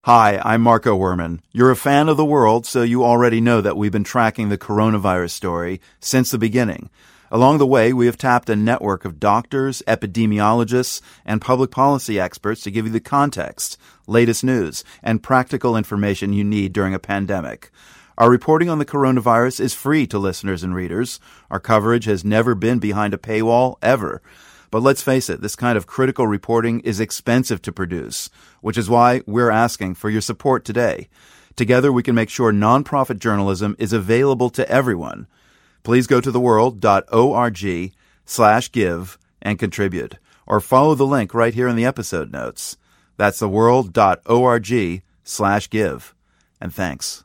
Hi, I'm Marco Werman. You're a fan of The World, so you already know that we've been tracking the coronavirus story since the beginning. Along the way, we have tapped a network of doctors, epidemiologists, and public policy experts to give you the context, latest news, and practical information you need during a pandemic. Our reporting on the coronavirus is free to listeners and readers. Our coverage has never been behind a paywall, ever. But let's face it, this kind of critical reporting is expensive to produce, which is why we're asking for your support today. Together, we can make sure nonprofit journalism is available to everyone. Please go to theworld.org/give and contribute, or follow the link right here in the episode notes. That's theworld.org/give. And thanks.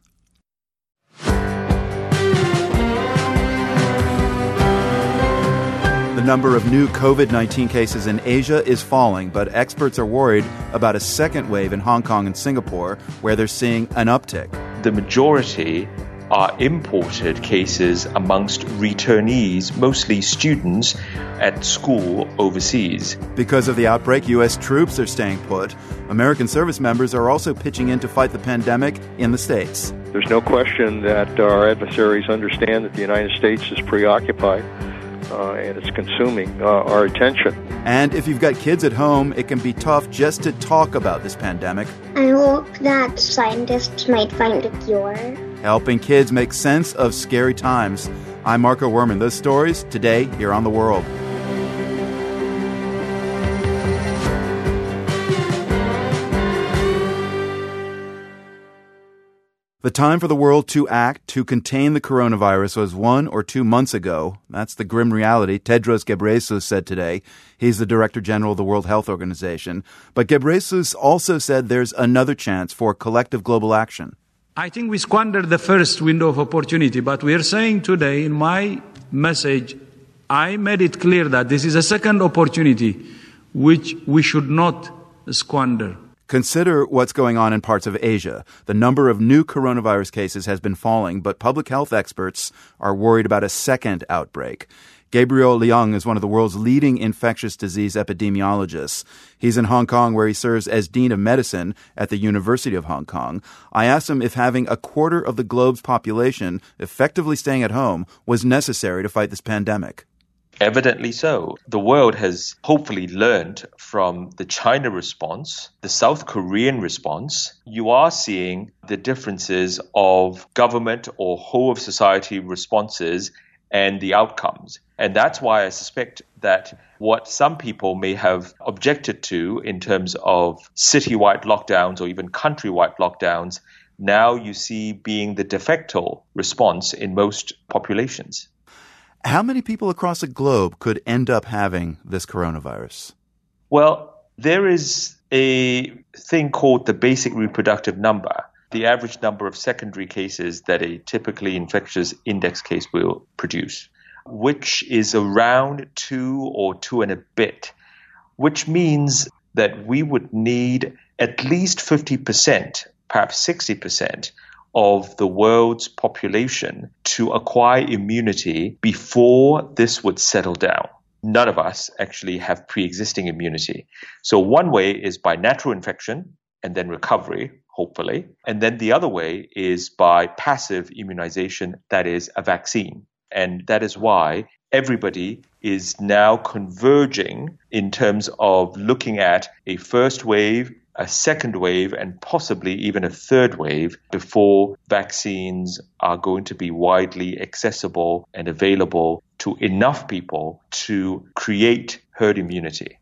The number of new COVID-19 cases in Asia is falling, but experts are worried about a second wave in Hong Kong and Singapore, where they're seeing an uptick. The majority are imported cases amongst returnees, mostly students at school overseas. Because of the outbreak, U.S. troops are staying put. American service members are also pitching in to fight the pandemic in the States. There's no question that our adversaries understand that the United States is preoccupied. And it's consuming our attention. And if you've got kids at home, it can be tough just to talk about this pandemic. I hope that scientists might find a cure. Helping kids make sense of scary times. I'm Marco Werman. Those stories today here on The World. The time for the world to act to contain the coronavirus was 1 or 2 months ago. That's the grim reality Tedros Ghebreyesus said today. He's the Director General of the World Health Organization. But Ghebreyesus also said there's another chance for collective global action. I think we squandered the first window of opportunity, but we are saying today in my message, I made it clear that this is a second opportunity which we should not squander. Consider what's going on in parts of Asia. The number of new coronavirus cases has been falling, but public health experts are worried about a second outbreak. Gabriel Leung is one of the world's leading infectious disease epidemiologists. He's in Hong Kong, where he serves as Dean of Medicine at the University of Hong Kong. I asked him if having a quarter of the globe's population effectively staying at home was necessary to fight this pandemic. Evidently so. The world has hopefully learned from the China response, the South Korean response. You are seeing the differences of government or whole of society responses and the outcomes. And that's why I suspect that what some people may have objected to in terms of citywide lockdowns or even countrywide lockdowns, now you see being the de facto response in most populations. How many people across the globe could end up having this coronavirus? Well, there is a thing called the basic reproductive number, the average number of secondary cases that a typically infectious index case will produce, which is around 2 or 2 and a bit, which means that we would need at least 50%, perhaps 60%, of the world's population to acquire immunity before this would settle down. None of us actually have pre-existing immunity. So one way is by natural infection and then recovery, hopefully. And then the other way is by passive immunization, that is a vaccine. And that is why everybody is now converging in terms of looking at a first wave, a second wave, and possibly even a third wave before vaccines are going to be widely accessible and available to enough people to create herd immunity.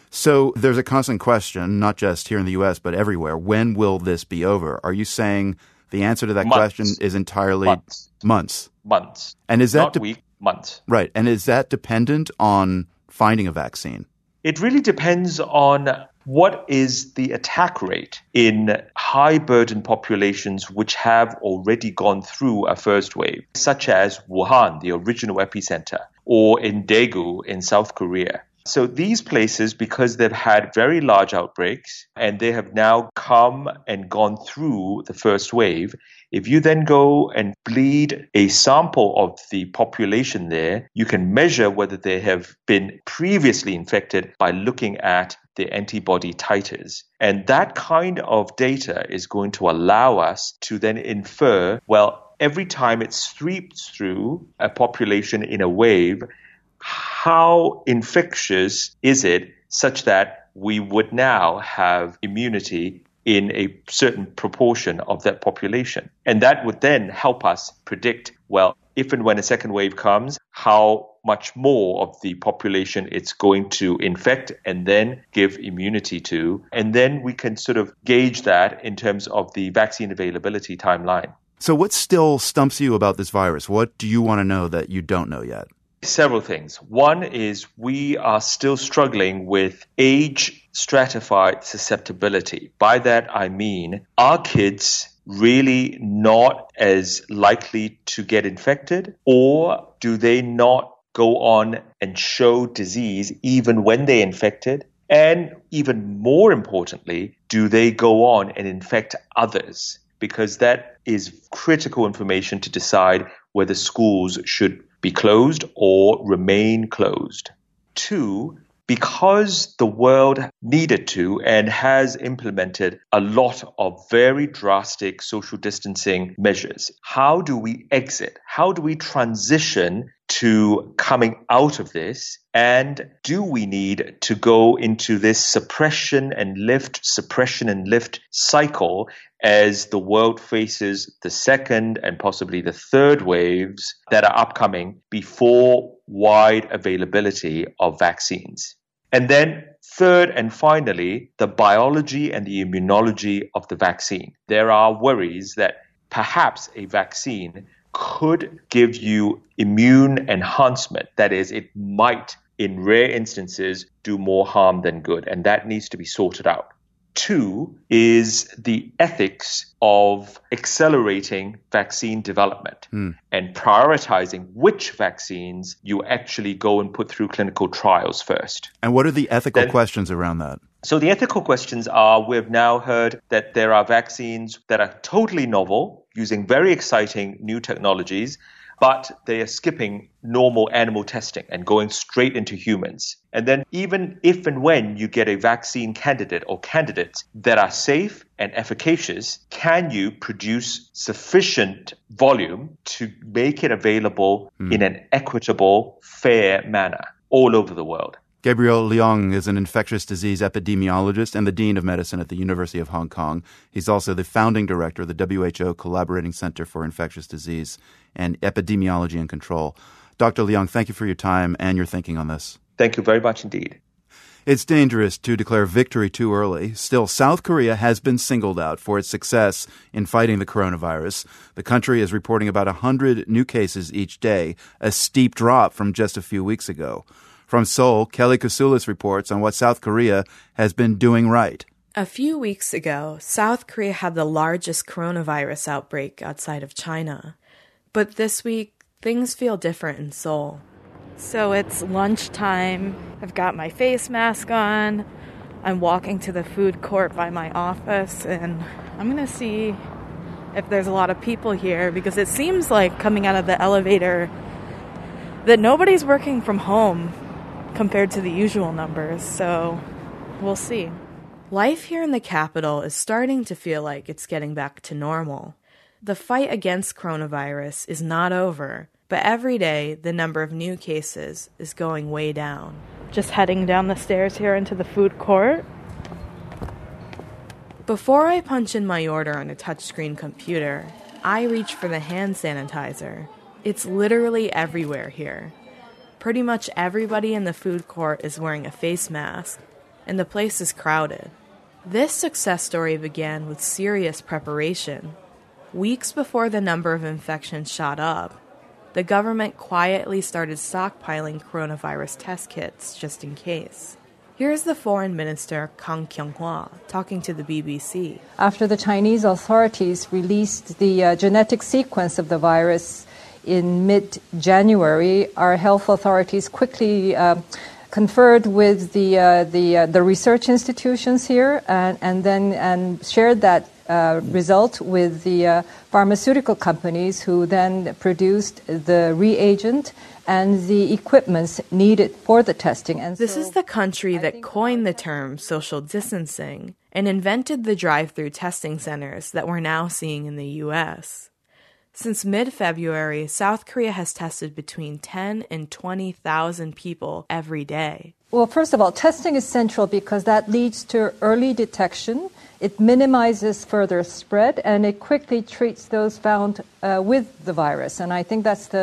So there's a constant question, not just here in the U.S., but everywhere. When will this be over? Are you saying the answer to that question is entirely months? Months. And is that not weeks, months. Right. And is that dependent on finding a vaccine? It really depends on what is the attack rate in high-burden populations which have already gone through a first wave, such as Wuhan, the original epicenter, or in Daegu in South Korea. So these places, because they've had very large outbreaks and they have now come and gone through the first wave, if you then go and bleed a sample of the population there, you can measure whether they have been previously infected by looking at the antibody titers. And that kind of data is going to allow us to then infer, well, every time it sweeps through a population in a wave, how infectious is it such that we would now have immunity in a certain proportion of that population. And that would then help us predict, well, if and when a second wave comes, how much more of the population it's going to infect and then give immunity to. And then we can sort of gauge that in terms of the vaccine availability timeline. So what still stumps you about this virus? What do you want to know that you don't know yet? Several things. One is we are still struggling with age stratified susceptibility. By that, I mean, are kids really not as likely to get infected, or do they not go on and show disease even when they're infected? And even more importantly, do they go on and infect others? Because that is critical information to decide whether schools should be closed or remain closed. 2, because the world needed to and has implemented a lot of very drastic social distancing measures, how do we exit? How do we transition to coming out of this? And do we need to go into this suppression and lift cycle as the world faces the second and possibly the third waves that are upcoming before wide availability of vaccines? And then third and finally, the biology and the immunology of the vaccine. There are worries that perhaps a vaccine could give you immune enhancement. That is, it might, in rare instances, do more harm than good, and that needs to be sorted out. 2 is the ethics of accelerating vaccine development and prioritizing which vaccines you actually go and put through clinical trials first. And what are the ethical questions around that? So the ethical questions are, we've now heard that there are vaccines that are totally novel, using very exciting new technologies, but they are skipping normal animal testing and going straight into humans. And then even if and when you get a vaccine candidate or candidates that are safe and efficacious, can you produce sufficient volume to make it available in an equitable, fair manner all over the world? Gabriel Leong is an infectious disease epidemiologist and the Dean of Medicine at the University of Hong Kong. He's also the founding director of the WHO Collaborating Center for Infectious Disease and Epidemiology and Control. Dr. Leong, thank you for your time and your thinking on this. Thank you very much indeed. It's dangerous to declare victory too early. Still, South Korea has been singled out for its success in fighting the coronavirus. The country is reporting about 100 new cases each day, a steep drop from just a few weeks ago. From Seoul, Kelly Kousoulis reports on what South Korea has been doing right. A few weeks ago, South Korea had the largest coronavirus outbreak outside of China. But this week, things feel different in Seoul. So it's lunchtime. I've got my face mask on. I'm walking to the food court by my office, and I'm going to see if there's a lot of people here, because it seems like coming out of the elevator that nobody's working from home compared to the usual numbers, so we'll see. Life here in the capital is starting to feel like it's getting back to normal. The fight against coronavirus is not over, but every day the number of new cases is going way down. Just heading down the stairs here into the food court. Before I punch in my order on a touchscreen computer, I reach for the hand sanitizer. It's literally everywhere here. Pretty much everybody in the food court is wearing a face mask, and the place is crowded. This success story began with serious preparation. Weeks before the number of infections shot up, the government quietly started stockpiling coronavirus test kits just in case. Here's the Foreign Minister Kang Kyung-hwa talking to the BBC. After the Chinese authorities released the genetic sequence of the virus in mid-January, our health authorities quickly conferred with the research institutions here and shared that result with the pharmaceutical companies, who then produced the reagent and the equipments needed for the testing. And this is the country that coined the term social distancing and invented the drive-through testing centers that we're now seeing in the U.S. Since mid-February, South Korea has tested between 10 and 20,000 people every day. Well, first of all, testing is central because that leads to early detection. It minimizes further spread, and it quickly treats those found with the virus. And I think that's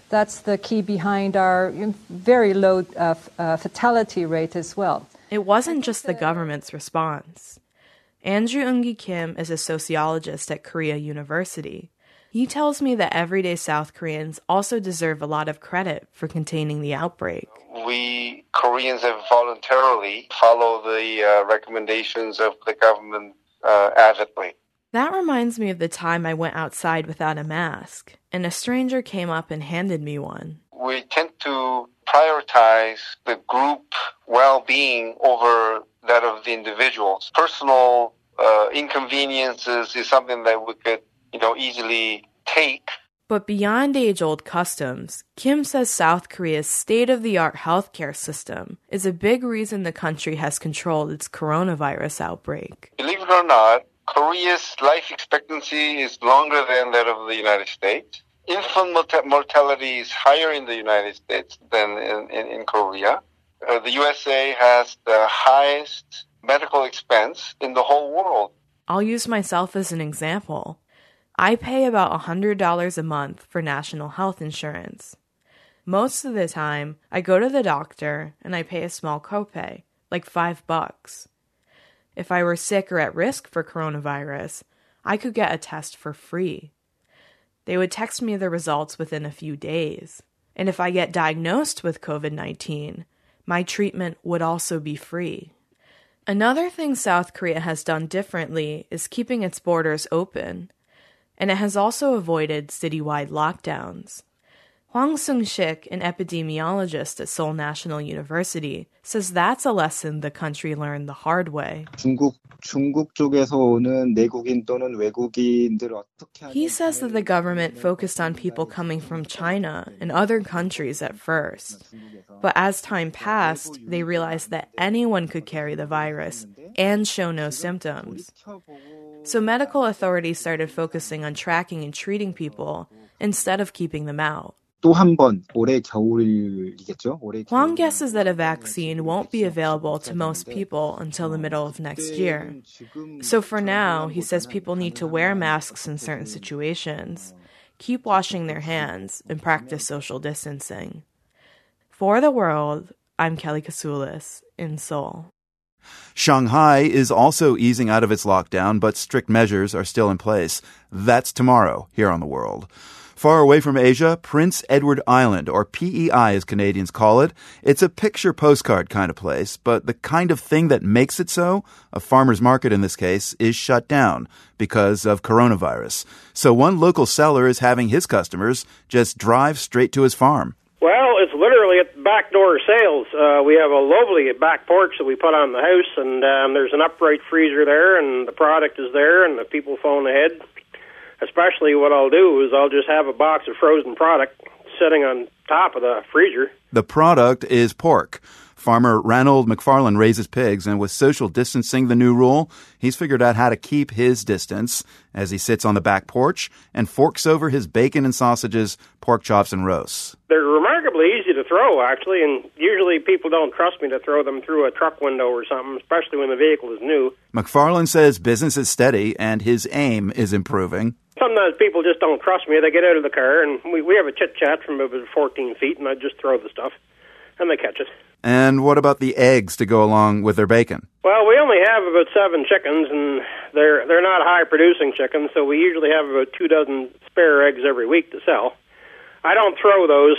the key behind our very low fatality rate as well. It wasn't just the government's response. Andrew Eungi Kim is a sociologist at Korea University. He tells me that everyday South Koreans also deserve a lot of credit for containing the outbreak. We Koreans have voluntarily followed the recommendations of the government avidly. That reminds me of the time I went outside without a mask, and a stranger came up and handed me one. We tend to prioritize the group well-being over that of the individuals. Personal inconveniences is something that we could easily take. But beyond age-old customs, Kim says South Korea's state-of-the-art healthcare system is a big reason the country has controlled its coronavirus outbreak. Believe it or not, Korea's life expectancy is longer than that of the United States. Infant mortality is higher in the United States than in Korea. The USA has the highest medical expense in the whole world. I'll use myself as an example. I pay about $100 a month for national health insurance. Most of the time, I go to the doctor and I pay a small copay, like $5. If I were sick or at risk for coronavirus, I could get a test for free. They would text me the results within a few days. And if I get diagnosed with COVID-19, my treatment would also be free. Another thing South Korea has done differently is keeping its borders open. And it has also avoided citywide lockdowns. Hwang Sung-shik, an epidemiologist at Seoul National University, says that's a lesson the country learned the hard way. He says that the government focused on people coming from China and other countries at first. But as time passed, they realized that anyone could carry the virus and show no symptoms. So medical authorities started focusing on tracking and treating people instead of keeping them out. Hwang guesses that a vaccine won't be available to most people until the middle of next year. So for now, he says people need to wear masks in certain situations, keep washing their hands, and practice social distancing. For The World, I'm Kelly Kasoulis in Seoul. Shanghai is also easing out of its lockdown, but strict measures are still in place. That's tomorrow here on The World. Far away from Asia, Prince Edward Island, or PEI as Canadians call it, it's a picture postcard kind of place, but the kind of thing that makes it so, a farmer's market in this case, is shut down because of coronavirus. So one local seller is having his customers just drive straight to his farm. Well, it's literally at backdoor sales. We have a lovely back porch that we put on the house, and there's an upright freezer there, and the product is there, and the people phone ahead. Especially what I'll do is I'll just have a box of frozen product sitting on top of the freezer. The product is pork. Farmer Ranald McFarland raises pigs, and with social distancing the new rule, he's figured out how to keep his distance as he sits on the back porch and forks over his bacon and sausages, pork chops, and roasts. They're remarkably easy to throw, actually, and usually people don't trust me to throw them through a truck window or something, especially when the vehicle is new. McFarland says business is steady and his aim is improving. Sometimes people just don't trust me. They get out of the car, and we have a chit-chat from about 14 feet, and I just throw the stuff, and they catch it. And what about the eggs to go along with their bacon? Well, we only have about 7 chickens, and they're not high-producing chickens, so we usually have about 2 dozen spare eggs every week to sell. I don't throw those.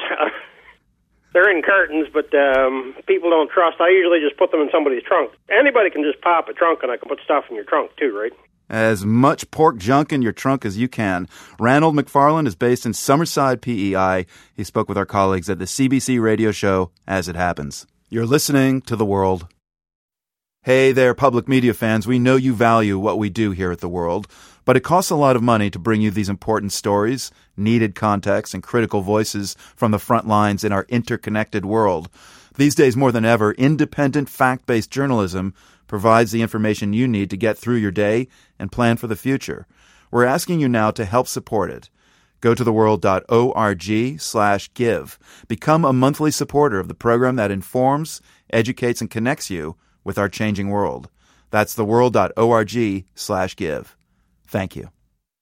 They're in cartons, but people don't trust. I usually just put them in somebody's trunk. Anybody can just pop a trunk, and I can put stuff in your trunk, too, right? As much pork junk in your trunk as you can. Ranald McFarland is based in Summerside, PEI. He spoke with our colleagues at the CBC radio show As It Happens. You're listening to The World. Hey there, public media fans. We know you value what we do here at The World, but it costs a lot of money to bring you these important stories, needed context, and critical voices from the front lines in our interconnected world. These days, more than ever, independent, fact-based journalism provides the information you need to get through your day and plan for the future. We're asking you now to help support it. Go to theworld.org/give. Become a monthly supporter of the program that informs, educates, and connects you with our changing world. That's theworld.org/give. Thank you.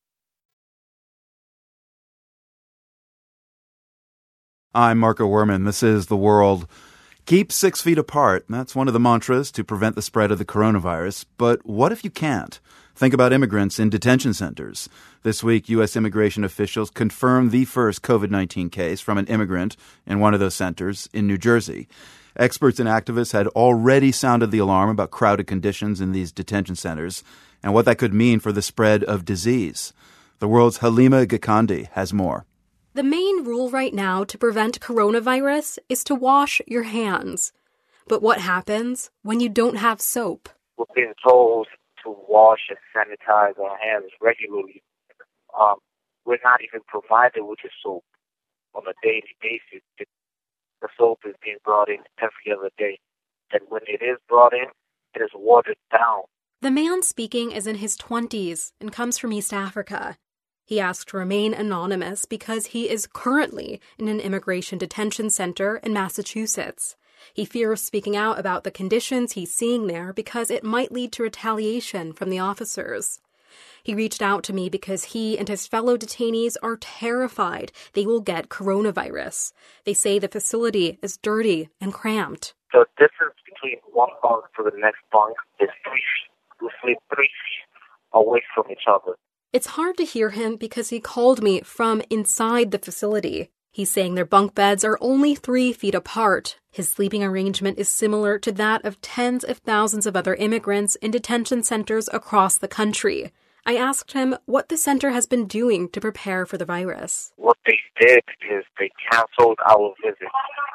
I'm Marco Werman. This is The World. Keep 6 feet apart. That's one of the mantras to prevent the spread of the coronavirus. But what if you can't? Think about immigrants in detention centers. This week, U.S. immigration officials confirmed the first COVID-19 case from an immigrant in one of those centers in New Jersey. Experts and activists had already sounded the alarm about crowded conditions in these detention centers and what that could mean for the spread of disease. The World's Halima Gikandi has more. The main rule right now to prevent coronavirus is to wash your hands. But what happens when you don't have soap? We're being told to wash and sanitize our hands regularly. We're not even provided with the soap on a daily basis. The soap is being brought in every other day. And when it is brought in, it is watered down. The man speaking is in his 20s and comes from East Africa. He asked to remain anonymous because he is currently in an immigration detention center in Massachusetts. He fears speaking out about the conditions he's seeing there because it might lead to retaliation from the officers. He reached out to me because he and his fellow detainees are terrified they will get coronavirus. They say the facility is dirty and cramped. The difference between one bunk to the next bunk is 3 feet. We sleep 3 feet away from each other. It's hard to hear him because he called me from inside the facility. He's saying their bunk beds are only 3 feet apart. His sleeping arrangement is similar to that of tens of thousands of other immigrants in detention centers across the country. I asked him what the center has been doing to prepare for the virus. What they did is they canceled our visits.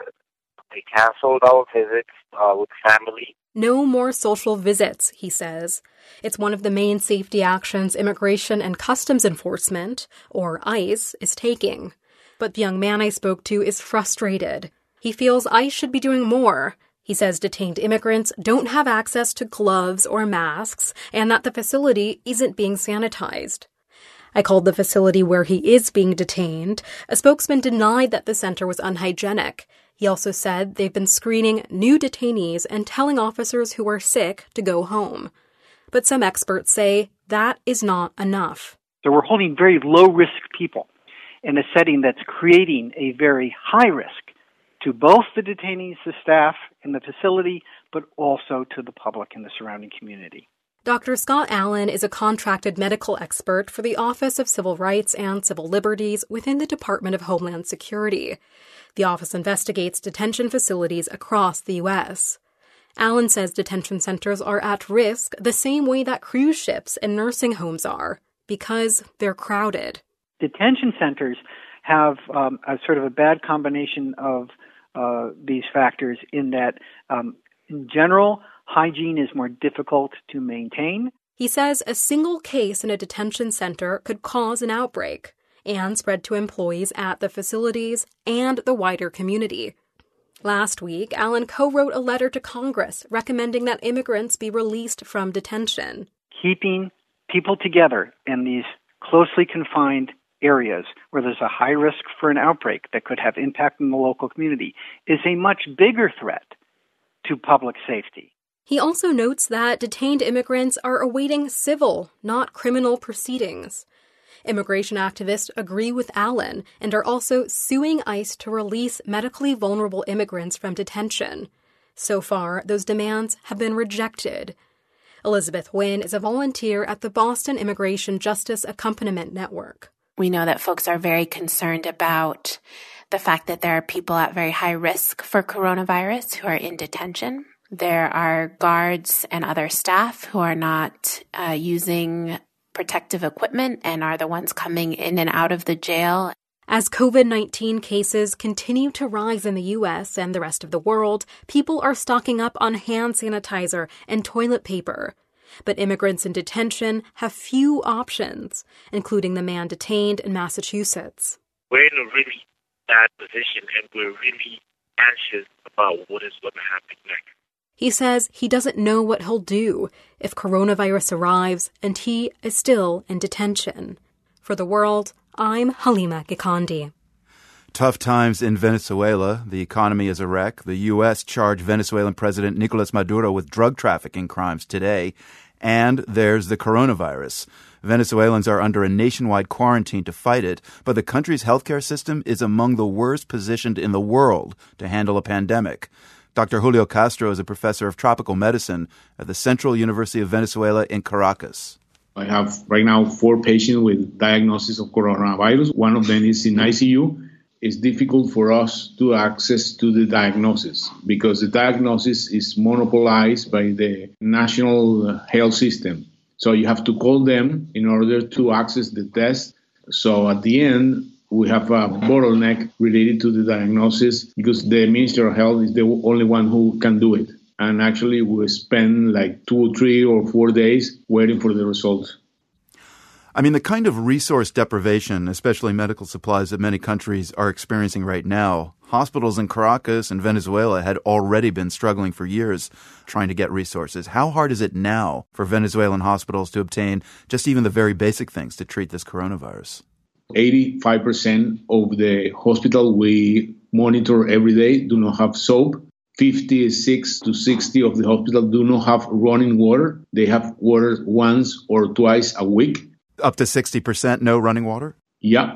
With family. No more social visits, he says. It's one of the main safety actions Immigration and Customs Enforcement, or ICE, is taking. But the young man I spoke to is frustrated. He feels ICE should be doing more. He says detained immigrants don't have access to gloves or masks and that the facility isn't being sanitized. I called the facility where he is being detained. A spokesman denied that the center was unhygienic. He also said they've been screening new detainees and telling officers who are sick to go home. But some experts say that is not enough. So we're holding very low-risk people in a setting that's creating a very high risk to both the detainees, the staff in the facility, but also to the public in the surrounding community. Dr. Scott Allen is a contracted medical expert for the Office of Civil Rights and Civil Liberties within the Department of Homeland Security. The office investigates detention facilities across the U.S. Allen says detention centers are at risk the same way that cruise ships and nursing homes are, because they're crowded. Detention centers have a sort of a bad combination of these factors in that, in general, hygiene is more difficult to maintain. He says a single case in a detention center could cause an outbreak and spread to employees at the facilities and the wider community. Last week, Allen co-wrote a letter to Congress recommending that immigrants be released from detention. Keeping people together in these closely confined areas where there's a high risk for an outbreak that could have impact in the local community is a much bigger threat to public safety. He also notes that detained immigrants are awaiting civil, not criminal proceedings. Immigration activists agree with Allen and are also suing ICE to release medically vulnerable immigrants from detention. So far, those demands have been rejected. Elizabeth Wynn is a volunteer at the Boston Immigration Justice Accompaniment Network. We know that folks are very concerned about the fact that there are people at very high risk for coronavirus who are in detention. There are guards and other staff who are not using protective equipment and are the ones coming in and out of the jail. As COVID-19 cases continue to rise in the U.S. and the rest of the world, people are stocking up on hand sanitizer and toilet paper. But immigrants in detention have few options, including the man detained in Massachusetts. We're in a really bad position, and we're really anxious about what is going to happen next. He says he doesn't know what he'll do if coronavirus arrives and he is still in detention. For The World, I'm Halima Gikandi. Tough times in Venezuela. The economy is a wreck. The U.S. charged Venezuelan President Nicolas Maduro with drug trafficking crimes today. And there's the coronavirus. Venezuelans are under a nationwide quarantine to fight it, but the country's healthcare system is among the worst positioned in the world to handle a pandemic. Dr. Julio Castro is a professor of tropical medicine at the Central University of Venezuela in Caracas. I have right now 4 patients with diagnosis of coronavirus. One of them is in ICU. It's difficult for us to access to the diagnosis because the diagnosis is monopolized by the national health system. So you have to call them in order to access the test. So at the end, we have a bottleneck related to the diagnosis because the Minister of Health is the only one who can do it. And actually, we spend like 2, 3, or 4 days waiting for the results. I mean, the kind of resource deprivation, especially medical supplies, that many countries are experiencing right now, hospitals in Caracas and Venezuela had already been struggling for years trying to get resources. How hard is it now for Venezuelan hospitals to obtain just even the very basic things to treat this coronavirus? 85% of the hospital we monitor every day do not have soap. 56 to 60 of the hospital do not have running water. They have water once or twice a week. Up to 60% no running water? Yeah.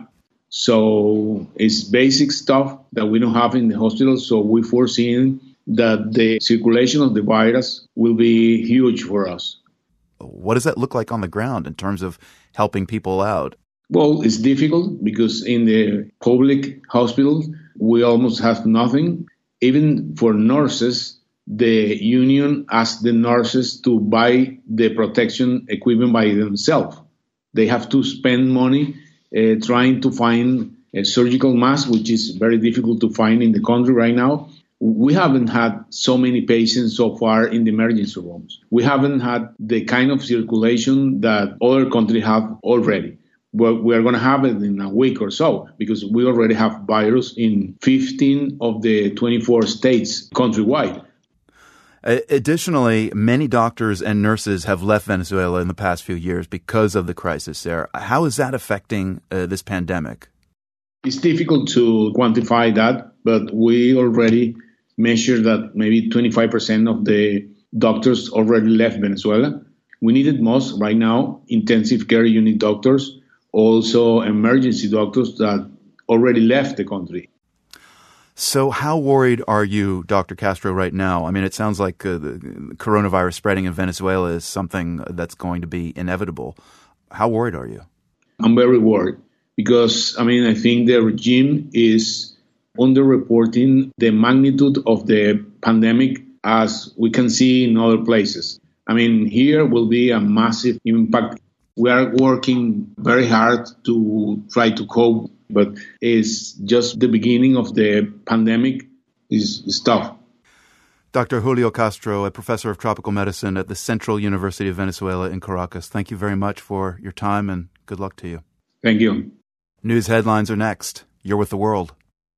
So it's basic stuff that we don't have in the hospital. So we're foreseeing that the circulation of the virus will be huge for us. What does that look like on the ground in terms of helping people out? Well, it's difficult because in the public hospitals, we almost have nothing. Even for nurses, the union asks the nurses to buy the protection equipment by themselves. They have to spend money trying to find a surgical mask, which is very difficult to find in the country right now. We haven't had so many patients so far in the emergency rooms. We haven't had the kind of circulation that other countries have already. But we are going to have it in a week or so because we already have virus in 15 of the 24 states countrywide. Additionally, many doctors and nurses have left Venezuela in the past few years because of the crisis there. How is that affecting this pandemic? It's difficult to quantify that, but we already measured that maybe 25% of the doctors already left Venezuela. We needed most right now, intensive care unit doctors, also emergency doctors that already left the country. So how worried are you, Dr. Castro, right now? I mean, it sounds like the coronavirus spreading in Venezuela is something that's going to be inevitable. How worried are you? I'm very worried because, I think the regime is underreporting the magnitude of the pandemic as we can see in other places. Here will be a massive impact. We are working very hard to try to cope, but it's just the beginning of the pandemic is tough. Dr. Julio Castro, a professor of tropical medicine at the Central University of Venezuela in Caracas. Thank you very much for your time and good luck to you. Thank you. News headlines are next. You're with The World.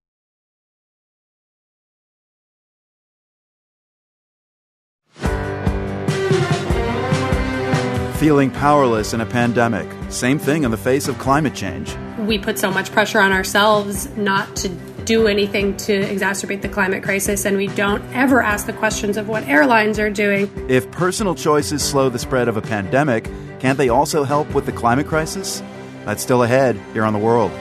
Feeling powerless in a pandemic. Same thing in the face of climate change. We put so much pressure on ourselves not to do anything to exacerbate the climate crisis, and we don't ever ask the questions of what airlines are doing. If personal choices slow the spread of a pandemic, can't they also help with the climate crisis? That's still ahead here on The World.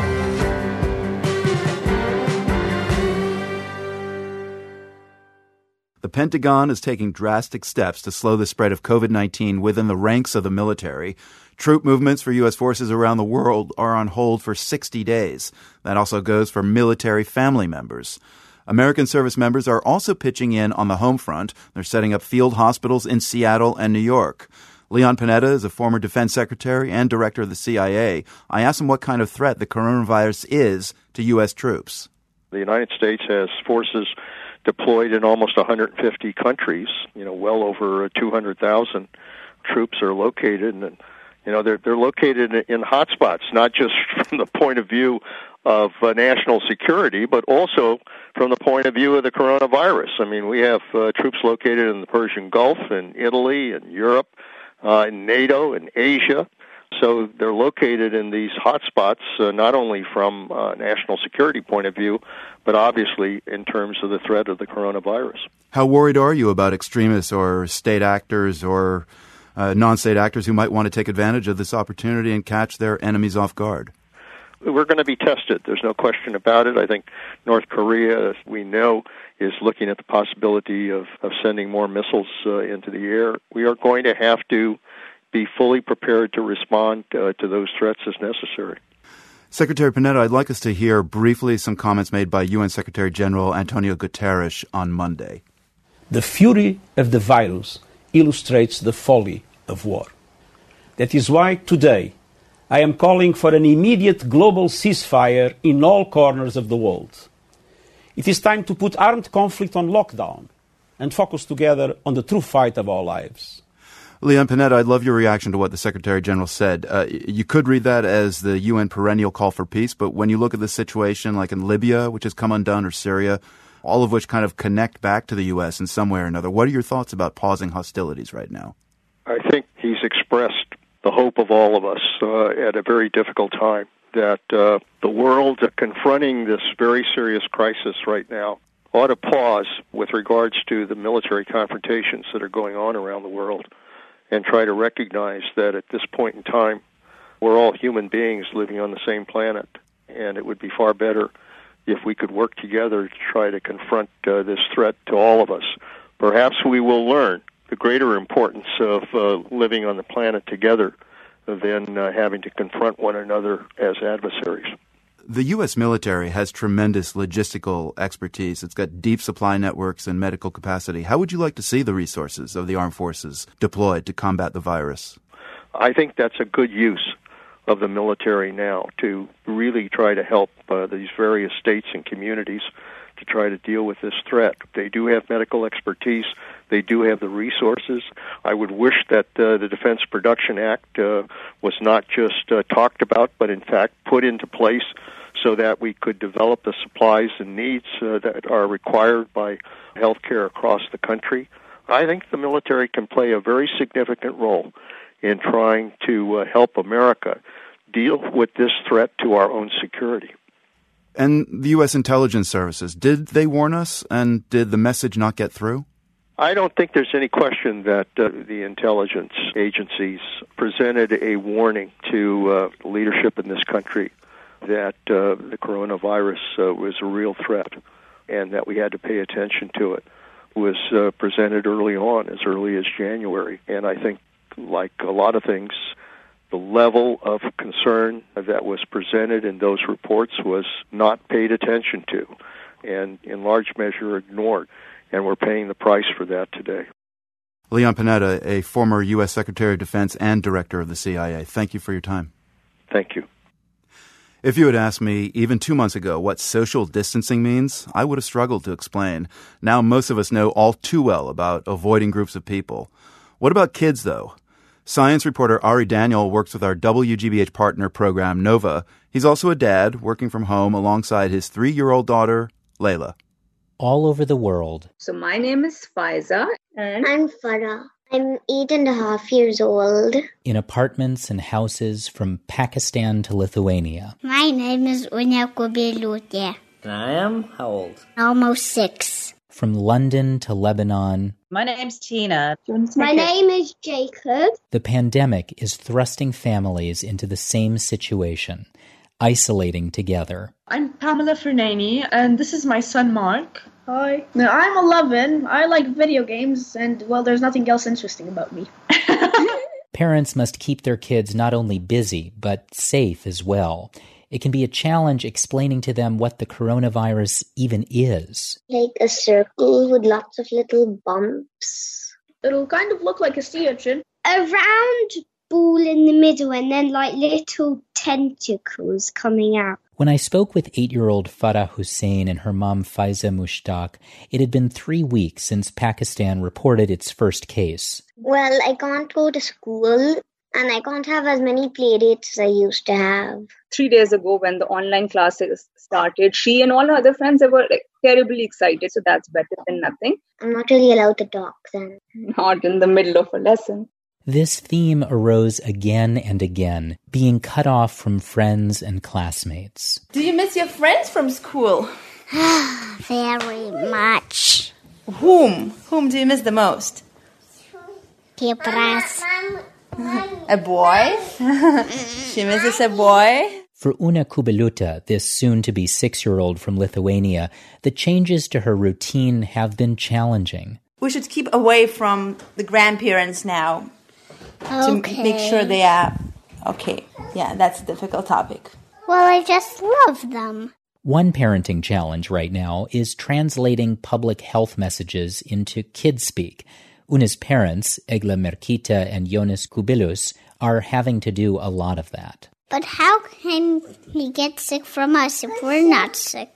The Pentagon is taking drastic steps to slow the spread of COVID-19 within the ranks of the military. Troop movements for U.S. forces around the world are on hold for 60 days. That also goes for military family members. American service members are also pitching in on the home front. They're setting up field hospitals in Seattle and New York. Leon Panetta is a former defense secretary and director of the CIA. I asked him what kind of threat the coronavirus is to U.S. troops. The United States has forces deployed in almost 150 countries. Well over 200,000 troops are located, and they're located in hotspots, not just from the point of view of national security, but also from the point of view of the coronavirus. I mean, we have troops located in the Persian Gulf, in Italy, in Europe, in NATO, in Asia. So they're located in these hotspots, not only from a national security point of view, but obviously in terms of the threat of the coronavirus. How worried are you about extremists or state actors or non-state actors who might want to take advantage of this opportunity and catch their enemies off guard? We're going to be tested. There's no question about it. I think North Korea, as we know, is looking at the possibility of sending more missiles into the air. We are going to have to be fully prepared to respond to those threats as necessary. Secretary Panetta, I'd like us to hear briefly some comments made by UN Secretary General Antonio Guterres on Monday. The fury of the virus illustrates the folly of war. That is why today I am calling for an immediate global ceasefire in all corners of the world. It is time to put armed conflict on lockdown and focus together on the true fight of our lives. Leon Panetta, I'd love your reaction to what the Secretary General said. You could read that as the UN perennial call for peace, but when you look at the situation like in Libya, which has come undone, or Syria, all of which kind of connect back to the U.S. in some way or another, what are your thoughts about pausing hostilities right now? I think he's expressed the hope of all of us at a very difficult time that the world confronting this very serious crisis right now ought to pause with regards to the military confrontations that are going on around the world and try to recognize that at this point in time, we're all human beings living on the same planet, and it would be far better if we could work together to try to confront this threat to all of us. Perhaps we will learn the greater importance of living on the planet together than having to confront one another as adversaries. The U.S. military has tremendous logistical expertise. It's got deep supply networks and medical capacity. How would you like to see the resources of the armed forces deployed to combat the virus? I think that's a good use of the military now to really try to help these various states and communities to try to deal with this threat. They do have medical expertise. They do have the resources. I would wish that the Defense Production Act was not just talked about, but in fact put into place so that we could develop the supplies and needs that are required by healthcare across the country. I think the military can play a very significant role in trying to help America deal with this threat to our own security. And the U.S. intelligence services, did they warn us, and did the message not get through? I don't think there's any question that the intelligence agencies presented a warning to leadership in this country that the coronavirus was a real threat and that we had to pay attention to it. It was presented early on, as early as January. And I think, like a lot of things, the level of concern that was presented in those reports was not paid attention to and in large measure ignored. And we're paying the price for that today. Leon Panetta, a former U.S. Secretary of Defense and Director of the CIA, thank you for your time. Thank you. If you had asked me even 2 months ago what social distancing means, I would have struggled to explain. Now most of us know all too well about avoiding groups of people. What about kids, though? Science reporter Ari Daniel works with our WGBH partner program, NOVA. He's also a dad working from home alongside his 3-year-old daughter, Layla. All over the world. So my name is Faiza. And I'm Farah. I'm 8.5 years old. In apartments and houses from Pakistan to Lithuania. My name is Unya Kubilutia. And I am how old? Almost 6. From London to Lebanon. My name's Tina. My name is Jacob. The pandemic is thrusting families into the same situation, isolating together. I'm Pamela Fernani, and this is my son Mark. Hi. Now, I'm 11. I like video games, and, well, there's nothing else interesting about me. Parents must keep their kids not only busy, but safe as well. It can be a challenge explaining to them what the coronavirus even is. Like a circle with lots of little bumps. It'll kind of look like a sea urchin. a round ball in the middle and then like little tentacles coming out. When I spoke with 8-year-old Farah Hussein and her mom Faiza Mushtaq, it had been 3 weeks since Pakistan reported its first case. Well, I can't go to school and I can't have as many play dates as I used to have. 3 days ago when the online classes started, she and all her other friends were terribly excited. So that's better than nothing. I'm not really allowed to talk then. Not in the middle of a lesson. This theme arose again and again, being cut off from friends and classmates. Do you miss your friends from school? Very much. Whom? Whom do you miss the most? Kipras. A boy? She misses a boy? For Una Kubeluta, this soon-to-be 6-year-old from Lithuania, the changes to her routine have been challenging. We should keep away from the grandparents now. To make sure they are okay. Yeah, that's a difficult topic. Well, I just love them. One parenting challenge right now is translating public health messages into kid speak. Una's parents, Egla Merkita and Jonas Kubilus, are having to do a lot of that. But how can he get sick from us if we're not sick?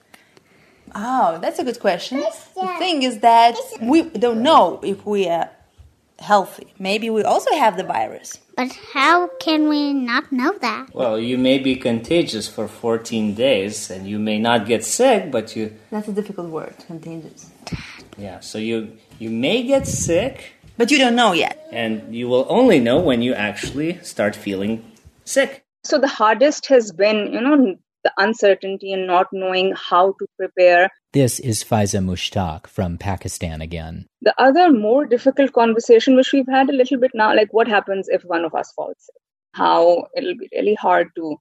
Oh, that's a good question. The thing is that we don't know if we are healthy. Maybe we also have the virus. But how can we not know that? Well, you may be contagious for 14 days and you may not get sick, but you... That's a difficult word, contagious. Yeah, so you may get sick. But you don't know yet. And you will only know when you actually start feeling sick. So the hardest has been, the uncertainty and not knowing how to prepare. This is Faiza Mushtaq from Pakistan again. The other more difficult conversation which we've had a little bit now, like what happens if one of us falls sick? How it'll be really hard to,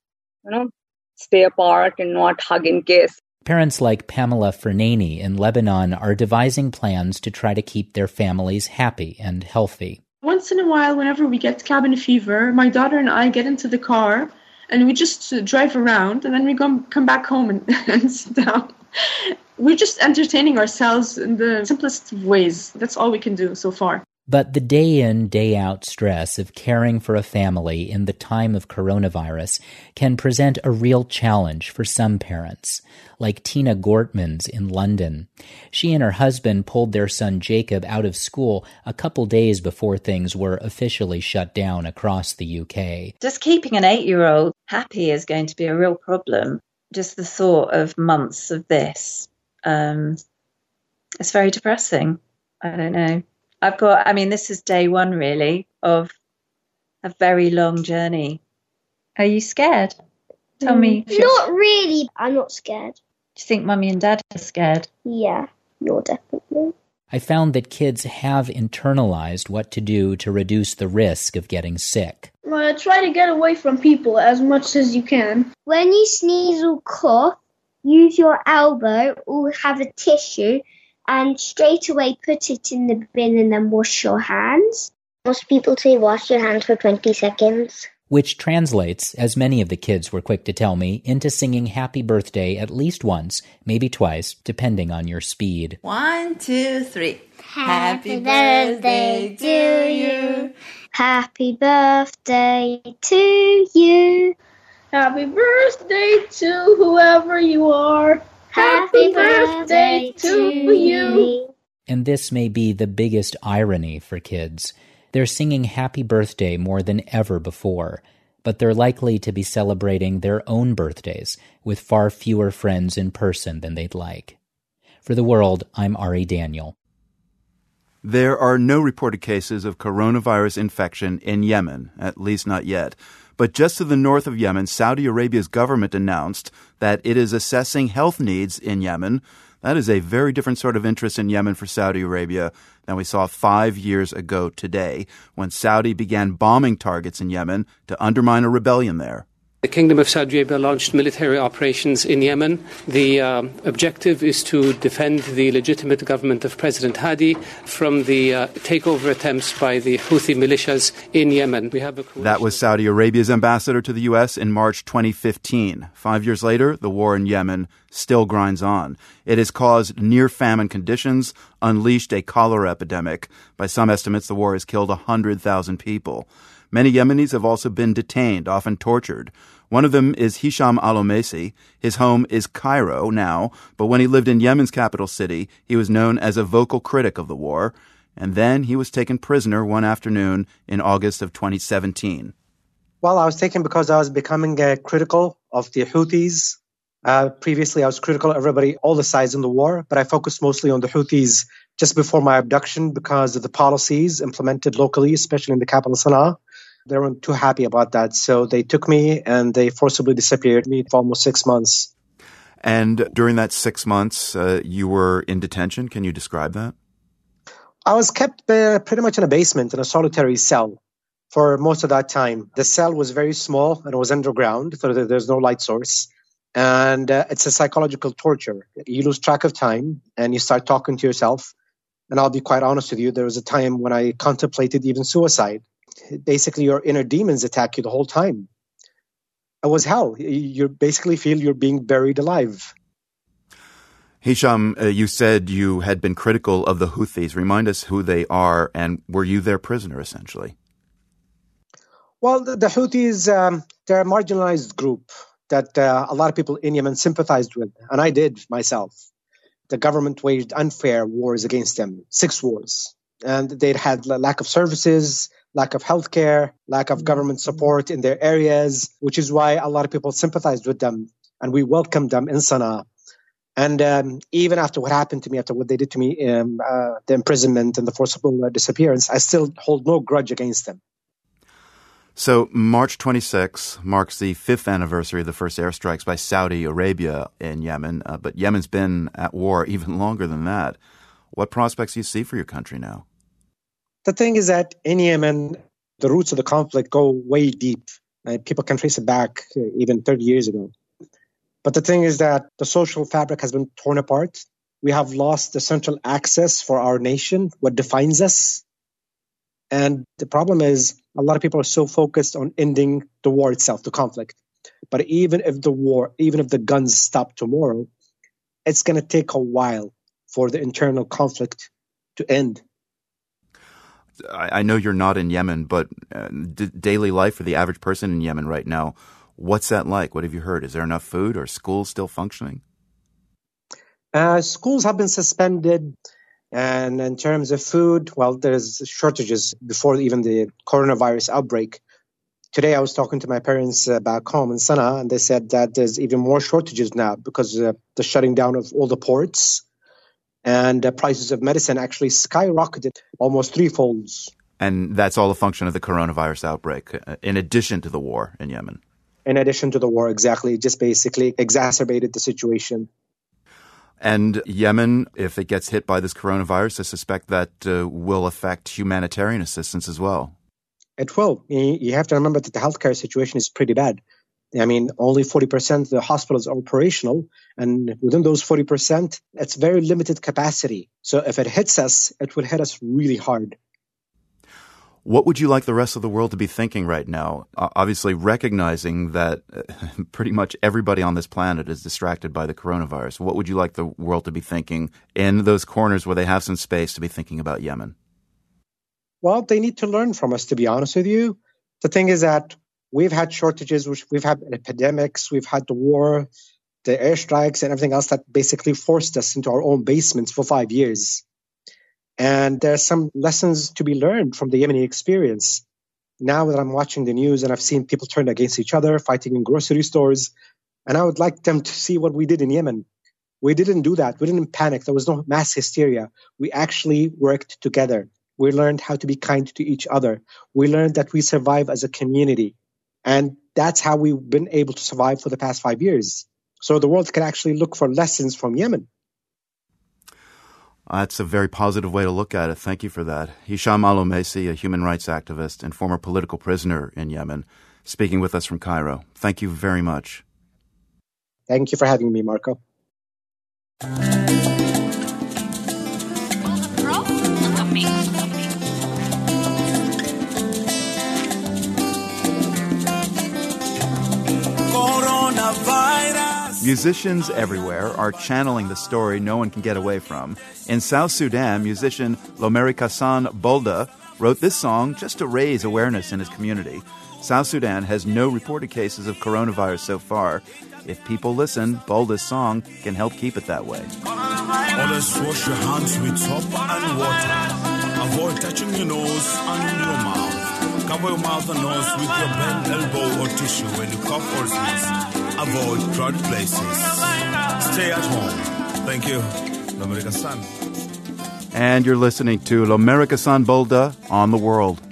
stay apart and not hug and kiss. Parents like Pamela Fernani in Lebanon are devising plans to try to keep their families happy and healthy. Once in a while, whenever we get cabin fever, my daughter and I get into the car and we just drive around and then we come back home and sit down. We're just entertaining ourselves in the simplest of ways. That's all we can do so far. But the day-in, day-out stress of caring for a family in the time of coronavirus can present a real challenge for some parents, like Tina Gortmans in London. She and her husband pulled their son Jacob out of school a couple days before things were officially shut down across the UK. Just keeping an 8-year-old happy is going to be a real problem. Just the thought of months of this. It's very depressing. I don't know. This is day one, really, of a very long journey. Are you scared? Tell me. Not really. I'm not scared. Do you think Mummy and Dad are scared? Yeah, you're definitely. I found that kids have internalized what to do to reduce the risk of getting sick. Try to get away from people as much as you can. When you sneeze or cough, use your elbow or have a tissue and straight away put it in the bin and then wash your hands. Most people say wash your hands for 20 seconds. Which translates, as many of the kids were quick to tell me, into singing Happy Birthday at least once, maybe twice, depending on your speed. 1, 2, 3. Happy birthday to you. Happy birthday to you. Happy birthday to whoever you are. Happy birthday to you. And this may be the biggest irony for kids. They're singing Happy Birthday more than ever before, but they're likely to be celebrating their own birthdays with far fewer friends in person than they'd like. For The World, I'm Ari Daniel. There are no reported cases of coronavirus infection in Yemen, at least not yet. But just to the north of Yemen, Saudi Arabia's government announced that it is assessing health needs in Yemen. That is a very different sort of interest in Yemen for Saudi Arabia than we saw 5 years ago today, when Saudi began bombing targets in Yemen to undermine a rebellion there. The Kingdom of Saudi Arabia launched military operations in Yemen. The objective is to defend the legitimate government of President Hadi from the takeover attempts by the Houthi militias in Yemen. That was Saudi Arabia's ambassador to the U.S. in March 2015. 5 years later, the war in Yemen still grinds on. It has caused near-famine conditions, unleashed a cholera epidemic. By some estimates, the war has killed 100,000 people. Many Yemenis have also been detained, often tortured. One of them is Hisham Al-Omaisi. His home is Cairo now, but when he lived in Yemen's capital city, he was known as a vocal critic of the war. And then he was taken prisoner one afternoon in August of 2017. Well, I was taken because I was becoming critical of the Houthis. Previously, I was critical of everybody, all the sides in the war, but I focused mostly on the Houthis just before my abduction because of the policies implemented locally, especially in the capital Sana'a. They weren't too happy about that, so they took me and they forcibly disappeared me for almost 6 months. And during that 6 months, you were in detention. Can you describe that? I was kept pretty much in a basement, in a solitary cell for most of that time. The cell was very small and it was underground, so there's no light source. And it's a psychological torture. You lose track of time and you start talking to yourself. And I'll be quite honest with you, there was a time when I contemplated even suicide. Basically, your inner demons attack you the whole time. It was hell. You basically feel you're being buried alive. Hisham, you said you had been critical of the Houthis. Remind us who they are, and were you their prisoner, essentially? Well, the Houthis, they're a marginalized group that a lot of people in Yemen sympathized with, and I did myself. The government waged unfair wars against them, 6 wars. And they'd had lack of services, lack of healthcare, lack of government support in their areas, which is why a lot of people sympathized with them. And we welcomed them in Sana'a. And even after what happened to me, after what they did to me, the imprisonment and the forcible disappearance, I still hold no grudge against them. So March 26 marks the 5th anniversary of the first airstrikes by Saudi Arabia in Yemen. But Yemen's been at war even longer than that. What prospects do you see for your country now? The thing is that in Yemen, the roots of the conflict go way deep. People can trace it back even 30 years ago. But the thing is that the social fabric has been torn apart. We have lost the central axis for our nation, what defines us. And the problem is a lot of people are so focused on ending the war itself, the conflict. But even if the guns stop tomorrow, it's going to take a while for the internal conflict to end. I know you're not in Yemen, but daily life for the average person in Yemen right now, what's that like? What have you heard? Is there enough food? Are schools still functioning? Schools have been suspended. And in terms of food, well, there's shortages before even the coronavirus outbreak. Today, I was talking to my parents back home in Sana'a, and they said that there's even more shortages now because of the shutting down of all the ports. And the prices of medicine actually skyrocketed almost 3-fold. And that's all a function of the coronavirus outbreak, in addition to the war in Yemen. In addition to the war, exactly. It just basically exacerbated the situation. And Yemen, if it gets hit by this coronavirus, I suspect that will affect humanitarian assistance as well. It will. You have to remember that the healthcare situation is pretty bad. I mean, only 40% of the hospitals are operational. And within those 40%, it's very limited capacity. So if it hits us, it will hit us really hard. What would you like the rest of the world to be thinking right now? Obviously, recognizing that pretty much everybody on this planet is distracted by the coronavirus. What would you like the world to be thinking in those corners where they have some space to be thinking about Yemen? Well, they need to learn from us, to be honest with you. The thing is that we've had shortages, we've had epidemics, we've had the war, the airstrikes, and everything else that basically forced us into our own basements for 5 years. And there are some lessons to be learned from the Yemeni experience. Now that I'm watching the news and I've seen people turn against each other, fighting in grocery stores, and I would like them to see what we did in Yemen. We didn't do that. We didn't panic. There was no mass hysteria. We actually worked together. We learned how to be kind to each other. We learned that we survive as a community. And that's how we've been able to survive for the past 5 years. So the world can actually look for lessons from Yemen. That's a very positive way to look at it. Thank you for that. Hisham Al-Omaisi, a human rights activist and former political prisoner in Yemen, speaking with us from Cairo. Thank you very much. Thank you for having me, Marco. Musicians everywhere are channeling the story no one can get away from. In South Sudan, musician Lomeri Kassan Bolda wrote this song just to raise awareness in his community. South Sudan has no reported cases of coronavirus so far. If people listen, Bolda's song can help keep it that way. Always wash your hands with soap and water. Avoid touching your nose and your mouth. Cover your mouth and nose with your bent elbow or tissue when you cough or sneeze. Avoid crowded places. Stay at home. Thank you. Lomeri Kassan. And you're listening to Lomeri Kassan Bolda on The World.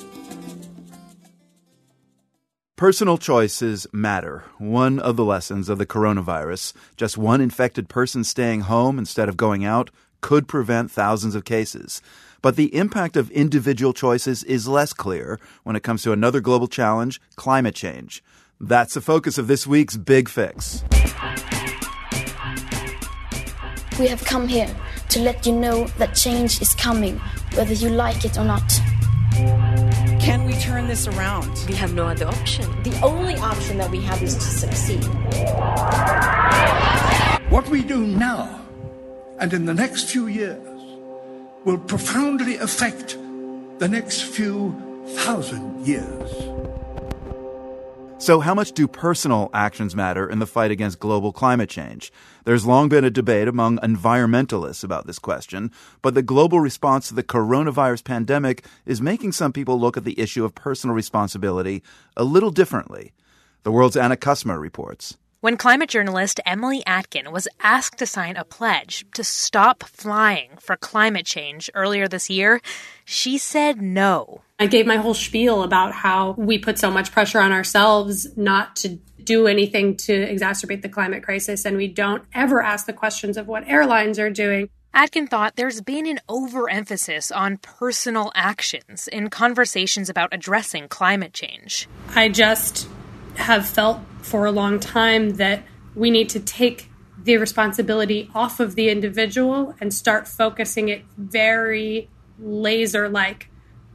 Personal choices matter. One of the lessons of the coronavirus, just one infected person staying home instead of going out, could prevent thousands of cases. But the impact of individual choices is less clear when it comes to another global challenge, climate change. That's the focus of this week's Big Fix. We have come here to let you know that change is coming, whether you like it or not. Can we turn this around? We have no other option. The only option that we have is to succeed. What we do now and in the next few years will profoundly affect the next few thousand years. So how much do personal actions matter in the fight against global climate change? There's long been a debate among environmentalists about this question, but the global response to the coronavirus pandemic is making some people look at the issue of personal responsibility a little differently. The World's Anna Kusma reports. When climate journalist Emily Atkin was asked to sign a pledge to stop flying for climate change earlier this year, she said no. I gave my whole spiel about how we put so much pressure on ourselves not to do anything to exacerbate the climate crisis, and we don't ever ask the questions of what airlines are doing. Atkin thought there's been an overemphasis on personal actions in conversations about addressing climate change. I just have felt for a long time that we need to take the responsibility off of the individual and start focusing it very laser-like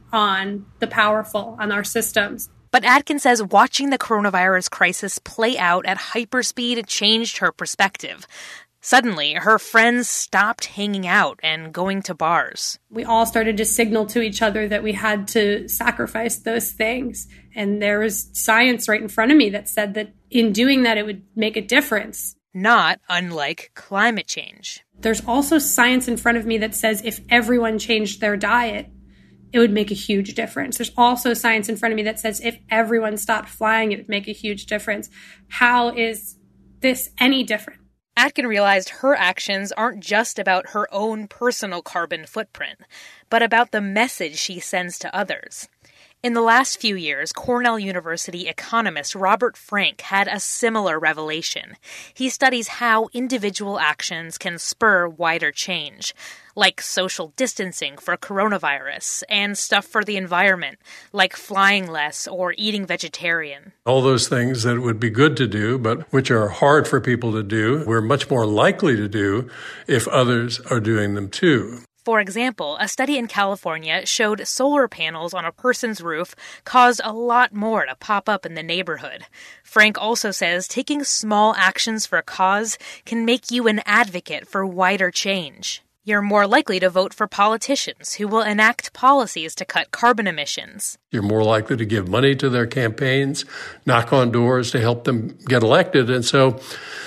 on the powerful, on our systems. But Atkin says watching the coronavirus crisis play out at hyperspeed changed her perspective. Suddenly, her friends stopped hanging out and going to bars. We all started to signal to each other that we had to sacrifice those things. And there was science right in front of me that said that in doing that, it would make a difference. Not unlike climate change. There's also science in front of me that says if everyone changed their diet, it would make a huge difference. There's also science in front of me that says if everyone stopped flying, it would make a huge difference. How is this any different? Atkin realized her actions aren't just about her own personal carbon footprint, but about the message she sends to others. In the last few years, Cornell University economist Robert Frank had a similar revelation. He studies how individual actions can spur wider change, like social distancing for coronavirus, and stuff for the environment, like flying less or eating vegetarian. All those things that would be good to do, but which are hard for people to do, we're much more likely to do if others are doing them too. For example, a study in California showed solar panels on a person's roof caused a lot more to pop up in the neighborhood. Frank also says taking small actions for a cause can make you an advocate for wider change. You're more likely to vote for politicians who will enact policies to cut carbon emissions. You're more likely to give money to their campaigns, knock on doors to help them get elected. And so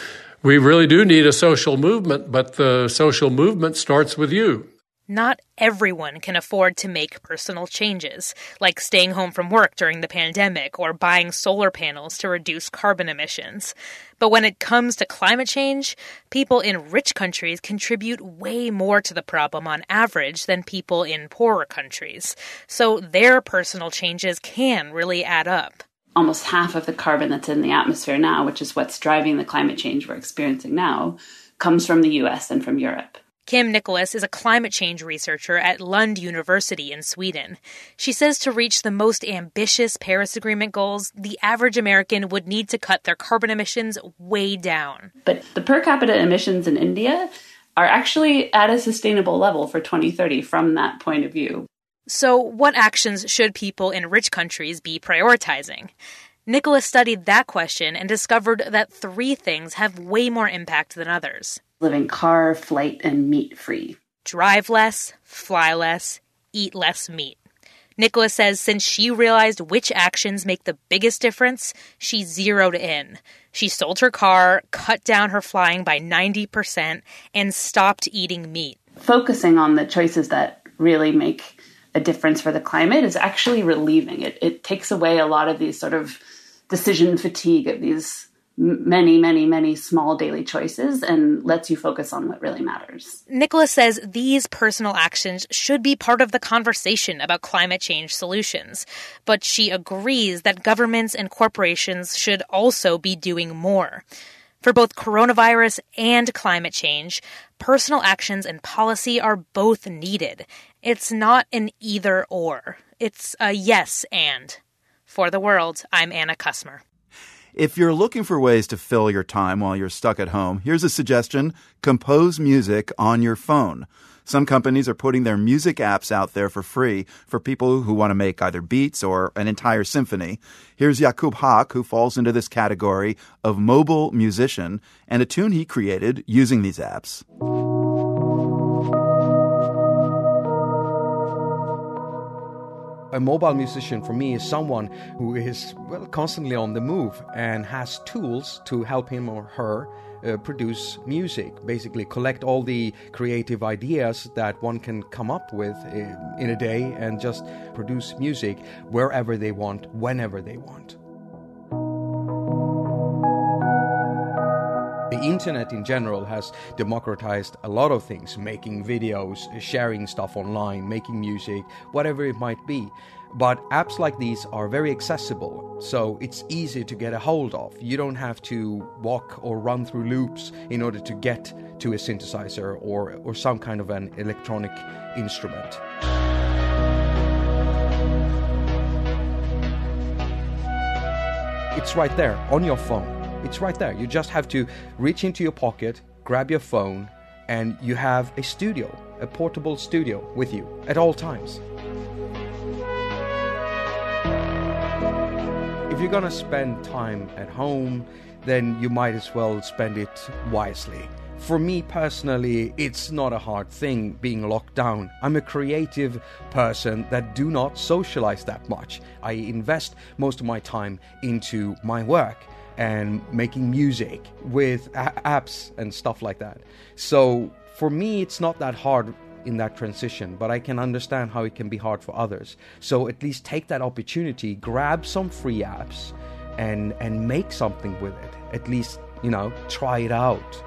we really do need a social movement, but the social movement starts with you. Not everyone can afford to make personal changes, like staying home from work during the pandemic or buying solar panels to reduce carbon emissions. But when it comes to climate change, people in rich countries contribute way more to the problem on average than people in poorer countries. So their personal changes can really add up. Almost half of the carbon that's in the atmosphere now, which is what's driving the climate change we're experiencing now, comes from the U.S. and from Europe. Kim Nicholas is a climate change researcher at Lund University in Sweden. She says to reach the most ambitious Paris Agreement goals, the average American would need to cut their carbon emissions way down. But the per capita emissions in India are actually at a sustainable level for 2030 from that point of view. So what actions should people in rich countries be prioritizing? Nicholas studied that question and discovered that 3 things have way more impact than others. Living car, flight, and meat-free. Drive less, fly less, eat less meat. Nicholas says since she realized which actions make the biggest difference, she zeroed in. She sold her car, cut down her flying by 90%, and stopped eating meat. Focusing on the choices that really make a difference for the climate is actually relieving. It takes away a lot of these sort of decision fatigue of these many small daily choices and lets you focus on what really matters. Nicholas says these personal actions should be part of the conversation about climate change solutions, but she agrees that governments and corporations should also be doing more. For both coronavirus and climate change, personal actions and policy are both needed. It's not an either or. It's a yes and. For The World, I'm Anna Kusmer. If you're looking for ways to fill your time while you're stuck at home, here's a suggestion. Compose music on your phone. Some companies are putting their music apps out there for free for people who want to make either beats or an entire symphony. Here's Jakub Haak, who falls into this category of mobile musician, and a tune he created using these apps. A mobile musician for me is someone who is constantly on the move and has tools to help him or her produce music, basically collect all the creative ideas that one can come up with in a day and just produce music wherever they want, whenever they want. The internet in general has democratized a lot of things, making videos, sharing stuff online, making music, whatever it might be. But apps like these are very accessible, so it's easy to get a hold of. You don't have to walk or run through loops in order to get to a synthesizer or some kind of an electronic instrument. It's right there on your phone. It's right there. You just have to reach into your pocket, grab your phone, and you have a studio, a portable studio with you at all times. If you're gonna spend time at home, then you might as well spend it wisely. For me personally, it's not a hard thing being locked down. I'm a creative person that do not socialize that much. I invest most of my time into my work and making music with apps and stuff like that. So for me, it's not that hard in that transition, but I can understand how it can be hard for others. So at least take that opportunity, grab some free apps and make something with it. At least, try it out.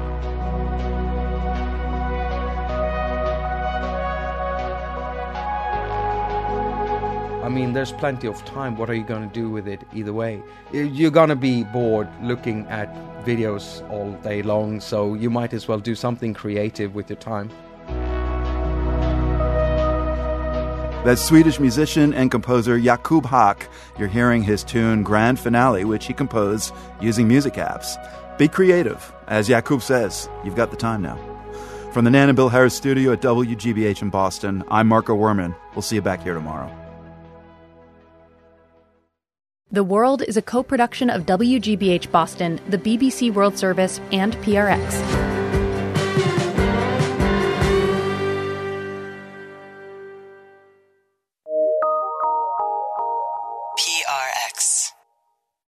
I mean, there's plenty of time. What are you going to do with it either way? You're going to be bored looking at videos all day long, so you might as well do something creative with your time. That's Swedish musician and composer Jakub Haak. You're hearing his tune Grand Finale, which he composed using music apps. Be creative. As Jakub says, you've got the time now. From the Nan and Bill Harris studio at WGBH in Boston, I'm Marco Werman. We'll see you back here tomorrow. The World is a co-production of WGBH Boston, the BBC World Service, and PRX. PRX.